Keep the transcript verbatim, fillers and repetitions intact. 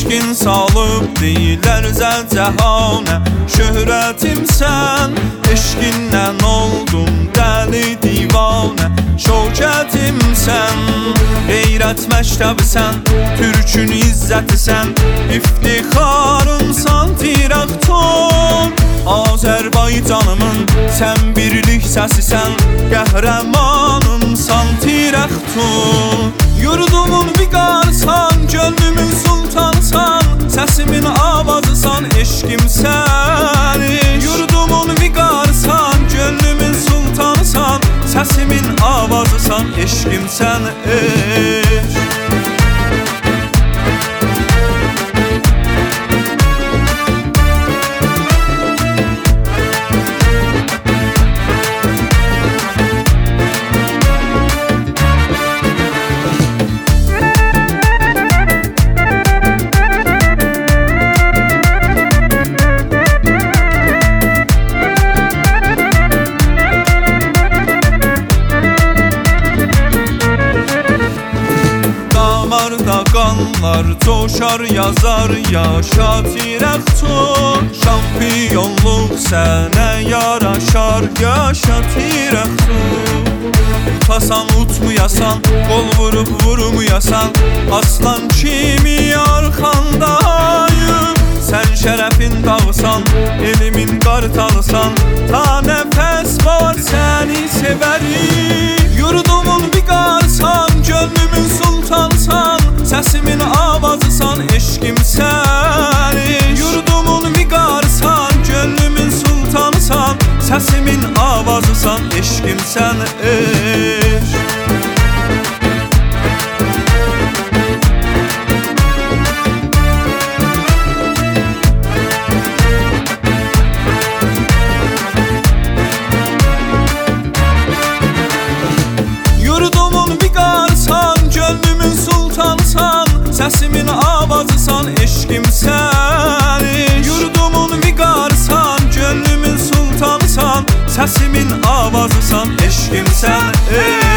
eşkin salıb deyilər zəncəhanə. Şöhrətimsən, eşqindən oldum dəli divanə. Şövkətimsən, qeyrət məktəbisən, türkün izzətisən, iftixarımsan tirakton. Azərbaycanımın sən birlik səsisən, qəhrəmanımsan tirakton. Yurdumun viqarsan, gönlümün sultansan, səsimin avazısan, eşkim sənin. Yurdumun viqarsan, gönlümün sultansan, səsimin avazısan, eşkim sən eşk. Damarda qanlar coşar, yazar yaşa tirakton. Şampiyonluq sənə yaraşar, yaşa tirakton. Utasan utmayasan, qol vurub vurmayasan, aslan kimi arxandayım. Sən şərəfin dağısan, elimin qartalısan, ta nəfəs var səni sevərim. Yurdumun viqarsan, gönlümün sultansan, səsimin avazısan, eşkim sənin. Yurdumun viqarsan, gönlümün sultansan, səsimin avazısan, eşkim sən eşk. Yurdumun viqarsan, gönlümün sultansan, səsimin avazısan, eşkim sənin. Yurdumun viqarsan, gönlümün sultansan, səsimin avazısan, eşkim sən ey.